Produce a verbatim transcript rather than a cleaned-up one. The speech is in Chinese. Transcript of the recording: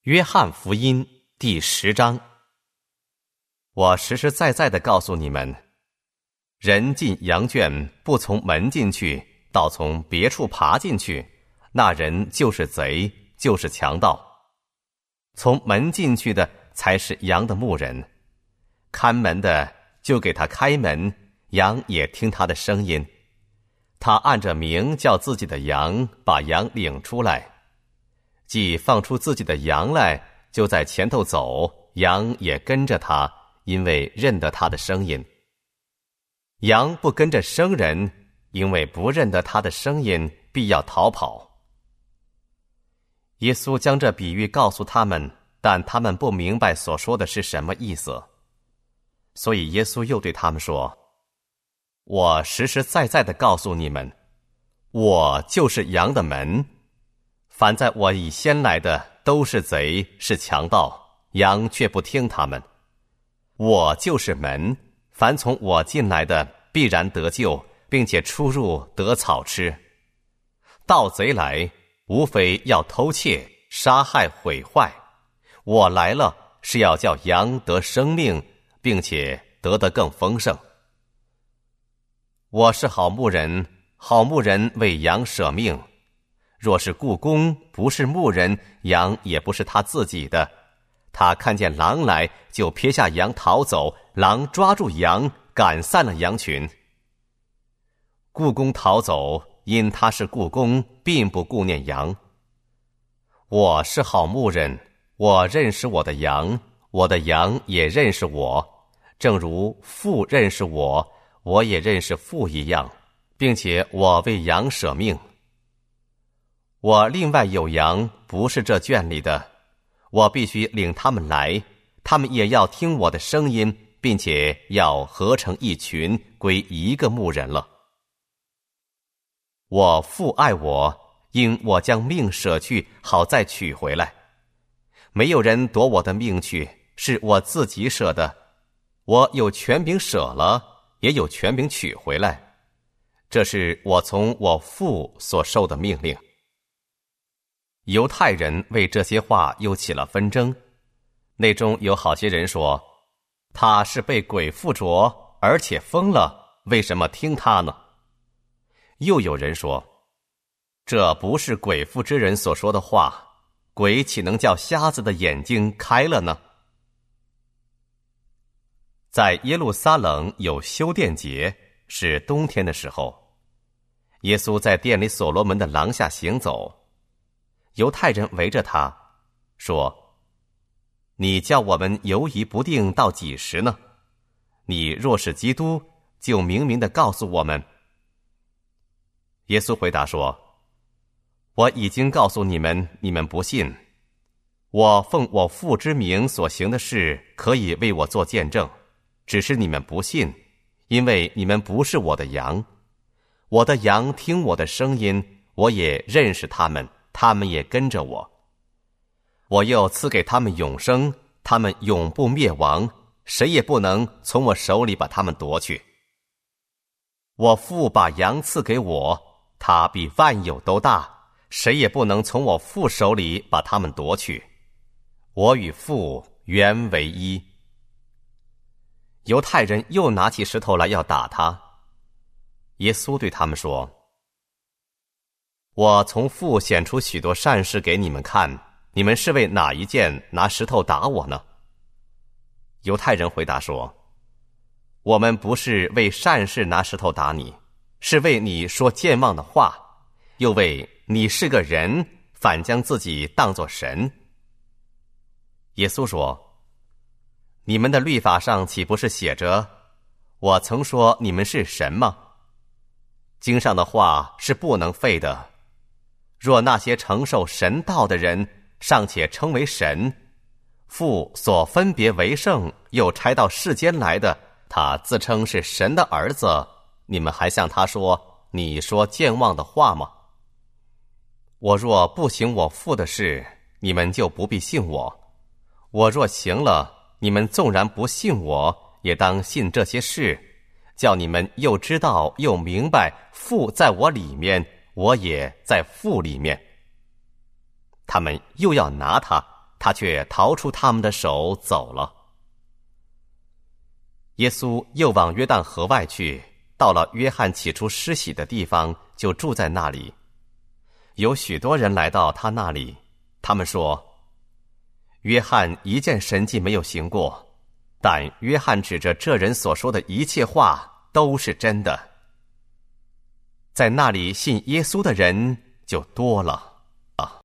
约翰福音第十章。我实实在在地告诉你们，人进羊圈不从门进去，倒从别处爬进去，那人就是贼，就是强盗。从门进去的才是羊的牧人，看门的就给他开门，羊也听他的声音。他按着名叫自己的羊，把羊领出来。既放出自己的羊来，就在前头走，羊也跟着他，因为认得他的声音。羊不跟着生人，因为不认得他的声音，必要逃跑。耶稣将这比喻告诉他们，但他们不明白所说的是什么意思。所以耶稣又对他们说，我实实在在地告诉你们，我就是羊的门。凡在我以先来的都是贼，是强盗，羊却不听他们。我就是门，凡从我进来的必然得救，并且出入得草吃。盗贼来，无非要偷窃、杀害、毁坏。我来了，是要叫羊得生命，并且得得更丰盛。我是好牧人，好牧人为羊舍命。若是雇工不是牧人，羊也不是他自己的。他看见狼来，就撇下羊逃走，狼抓住羊，赶散了羊群。雇工逃走，因他是雇工，并不顾念羊。我是好牧人，我认识我的羊，我的羊也认识我，正如父认识我，我也认识父一样，并且我为羊舍命。我另外有羊，不是这圈里的，我必须领他们来，他们也要听我的声音，并且要合成一群，归一个牧人了。我父爱我，因我将命舍去，好再取回来。没有人夺我的命去，是我自己舍的。我有权柄舍了，也有权柄取回来。这是我从我父所受的命令。犹太人为这些话又起了纷争，内中有好些人说，他是被鬼附着，而且疯了，为什么听他呢？又有人说，这不是鬼附之人所说的话，鬼岂能叫瞎子的眼睛开了呢？在耶路撒冷有修殿节，是冬天的时候，耶稣在殿里所罗门的廊下行走。犹太人围着他说，你叫我们犹疑不定到几时呢？你若是基督，就明明地告诉我们。耶稣回答说，我已经告诉你们，你们不信。我奉我父之名所行的事，可以为我做见证，只是你们不信，因为你们不是我的羊。我的羊听我的声音，我也认识他们，他们也跟着我。我又赐给他们永生，他们永不灭亡，谁也不能从我手里把他们夺去。我父把羊赐给我，他比万有都大，谁也不能从我父手里把他们夺去。我与父原为一。犹太人又拿起石头来要打他。耶稣对他们说，我从父显出许多善事给你们看，你们是为哪一件拿石头打我呢？犹太人回答说，我们不是为善事拿石头打你，是为你说健忘的话，又为你是个人，反将自己当作神。耶稣说，你们的律法上岂不是写着，我曾说你们是神吗？经上的话是不能废的。若那些承受神道的人尚且称为神，父所分别为圣又差到世间来的，他自称是神的儿子，你们还向他说，你说健忘的话吗？我若不行我父的事，你们就不必信我；我若行了，你们纵然不信我，也当信这些事，叫你们又知道又明白父在我里面，我也在父里面。他们又要拿他， 他却逃出他们的手走了。耶稣又往约旦河外去，到了约翰起初施洗的地方，就住在那里。有许多人来到他那里，他们说：约翰一件神迹没有行过，但约翰指着这人所说的一切话都是真的。在那里信耶稣的人就多了。